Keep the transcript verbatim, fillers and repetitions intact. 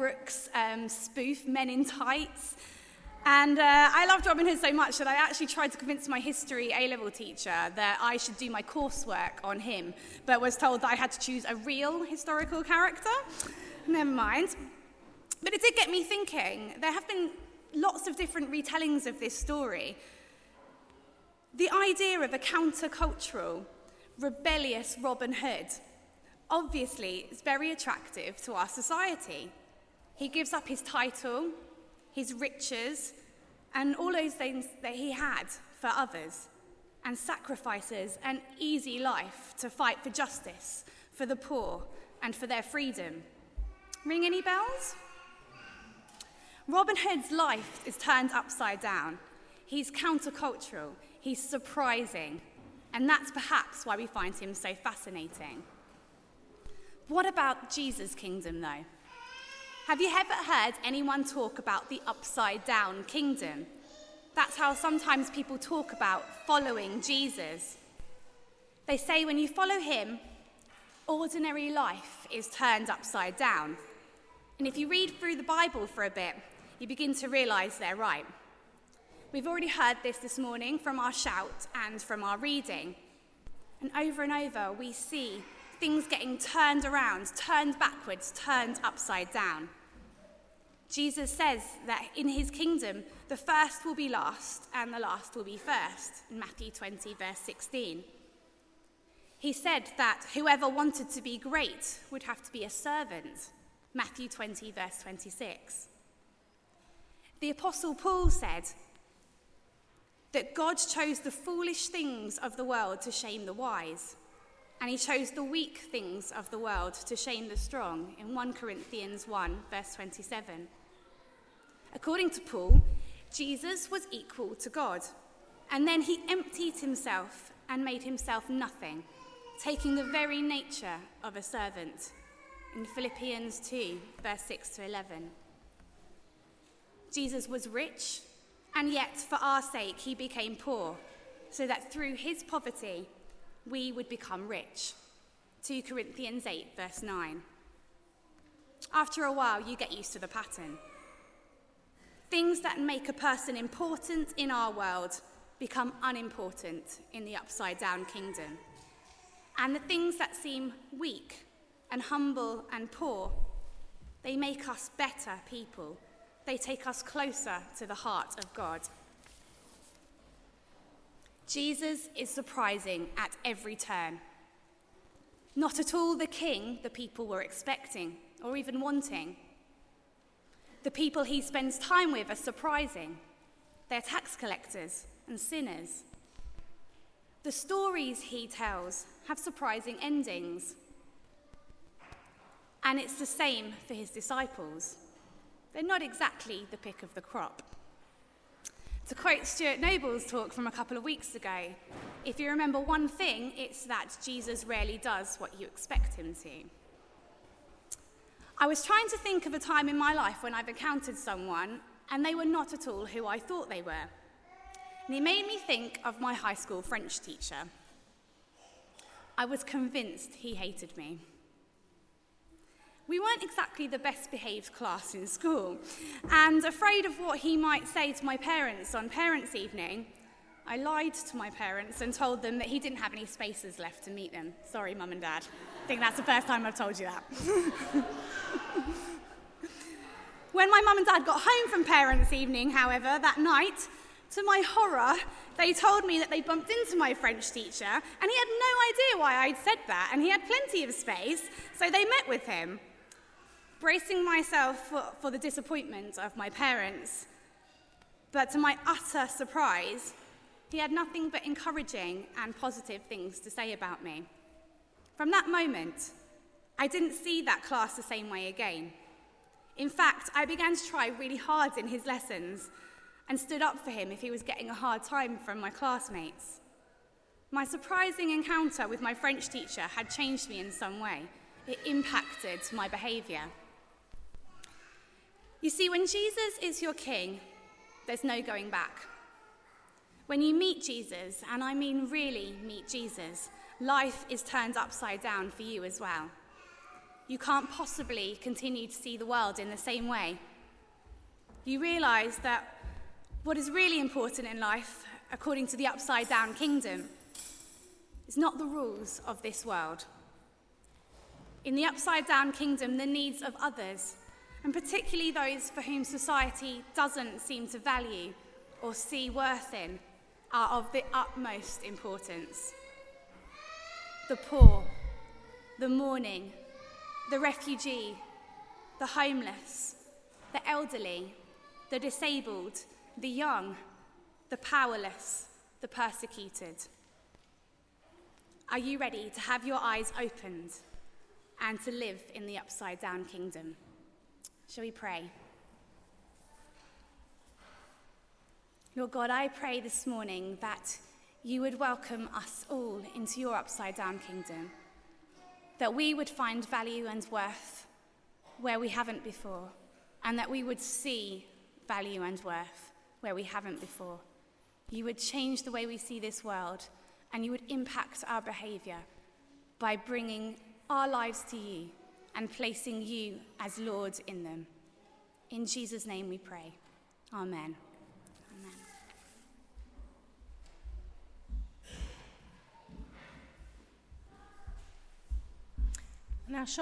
Brooks um, spoof, Men in Tights. And uh, I loved Robin Hood so much that I actually tried to convince my history A-level teacher that I should do my coursework on him, but was told that I had to choose a real historical character. Never mind. But it did get me thinking. There have been lots of different retellings of this story. The idea of a countercultural, rebellious Robin Hood obviously is very attractive to our society. He gives up his title, his riches, and all those things that he had for others, and sacrifices an easy life to fight for justice, for the poor, and for their freedom. Ring any bells? Robin Hood's life is turned upside down. He's countercultural, he's surprising, and that's perhaps why we find him so fascinating. What about Jesus' kingdom, though? Have you ever heard anyone talk about the upside-down kingdom? That's how sometimes people talk about following Jesus. They say when you follow him, ordinary life is turned upside down. And if you read through the Bible for a bit, you begin to realize they're right. We've already heard this this morning from our shout and from our reading. And over and over, we see things getting turned around, turned backwards, turned upside down. Jesus says that in his kingdom, the first will be last and the last will be first, in Matthew twenty, verse sixteen. He said that whoever wanted to be great would have to be a servant, Matthew twenty, verse twenty-six. The Apostle Paul said that God chose the foolish things of the world to shame the wise, and he chose the weak things of the world to shame the strong, in First Corinthians one, verse twenty-seven. According to Paul, Jesus was equal to God, and then he emptied himself and made himself nothing, taking the very nature of a servant, in Philippians two, verse six to eleven. Jesus was rich, and yet for our sake he became poor, so that through his poverty we would become rich. Second Corinthians eight, verse nine. After a while, you get used to the pattern. Things that make a person important in our world become unimportant in the upside-down kingdom. And the things that seem weak and humble and poor, they make us better people. They take us closer to the heart of God. Jesus is surprising at every turn. Not at all the king the people were expecting or even wanting. The people he spends time with are surprising. They're tax collectors and sinners. The stories he tells have surprising endings. And it's the same for his disciples. They're not exactly the pick of the crop. To quote Stuart Noble's talk from a couple of weeks ago, if you remember one thing, it's that Jesus rarely does what you expect him to. I was trying to think of a time in my life when I've encountered someone and they were not at all who I thought they were. And it made me think of my high school French teacher. I was convinced he hated me. We weren't exactly the best behaved class in school, and afraid of what he might say to my parents on parents' evening, I lied to my parents and told them that he didn't have any spaces left to meet them. Sorry, Mum and Dad. I think that's the first time I've told you that. When my mum and dad got home from parents' evening, however, that night, to my horror, they told me that they bumped into my French teacher, and he had no idea why I'd said that, and he had plenty of space, so they met with him. Bracing myself for, for the disappointment of my parents, but to my utter surprise, he had nothing but encouraging and positive things to say about me. From that moment, I didn't see that class the same way again. In fact, I began to try really hard in his lessons and stood up for him if he was getting a hard time from my classmates. My surprising encounter with my French teacher had changed me in some way. It impacted my behaviour. You see, when Jesus is your king, there's no going back. When you meet Jesus, and I mean really meet Jesus, life is turned upside down for you as well. you can't possibly continue to see the world in the same way. You realize that what is really important in life, according to the upside-down kingdom, is not the rules of this world. In the upside-down kingdom, the needs of others, and particularly those for whom society doesn't seem to value or see worth in, are of the utmost importance. The poor, the mourning, the refugee, the homeless, the elderly, the disabled, the young, the powerless, the persecuted. Are you ready to have your eyes opened and to live in the upside-down kingdom? Shall we pray? Lord God, I pray this morning that you would welcome us all into your upside-down kingdom, that we would find value and worth where we haven't before, and that we would see value and worth where we haven't before. You would change the way we see this world, and you would impact our behavior by bringing our lives to you and placing you as Lord in them. In Jesus' name we pray. Amen. Amen. Now,